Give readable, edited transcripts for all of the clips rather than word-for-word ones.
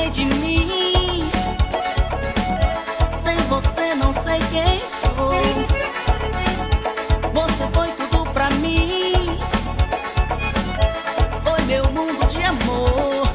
sei de mim. Sem você não sei quem sou. Você foi tudo pra mim. Foi meu mundo de amor.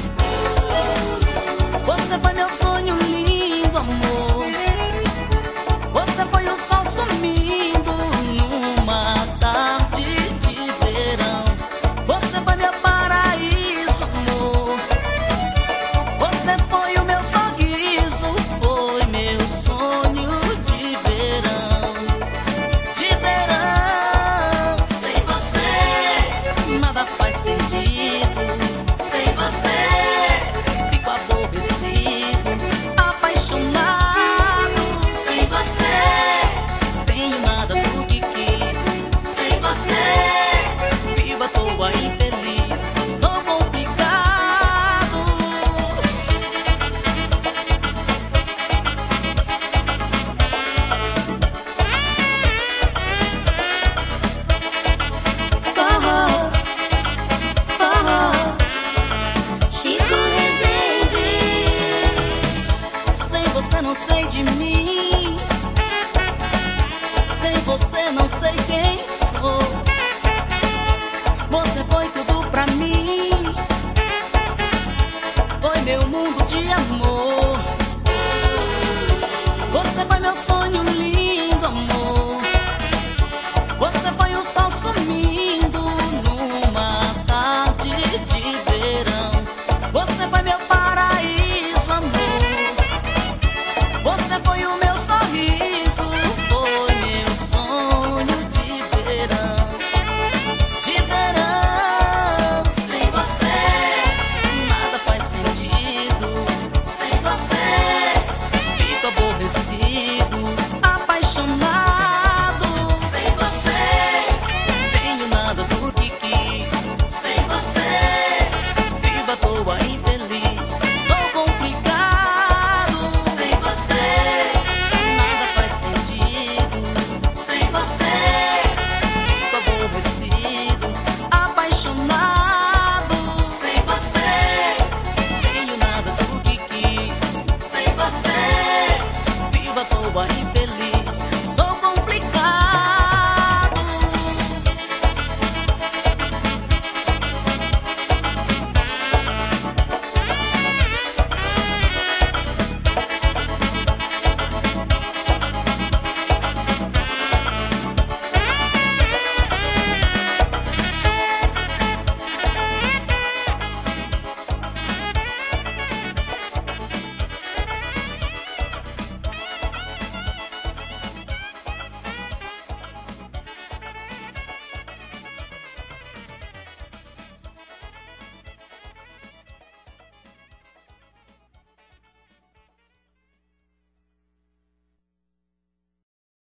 Você foi meu sonho lindo, amor. Você foi o sol sumindo numa tarde de verão. Você foi meu paraíso, amor. Você foi o meu sorriso, foi meu sonho de verão. De verão. Sem você nada faz sentido. Sem você fico aborrecido, apaixonado. Sem você tenho nada do que quis. Sem você vivo à toa infeliz. Estou complicado. Forró, forró, Chico Rezende. Sem você não sei de mim. Sem você não sei quem sou. Você foi tudo pra mim. Foi meu mundo de amor. Você foi meu sonho lindo, amor. Você foi o sol sumindo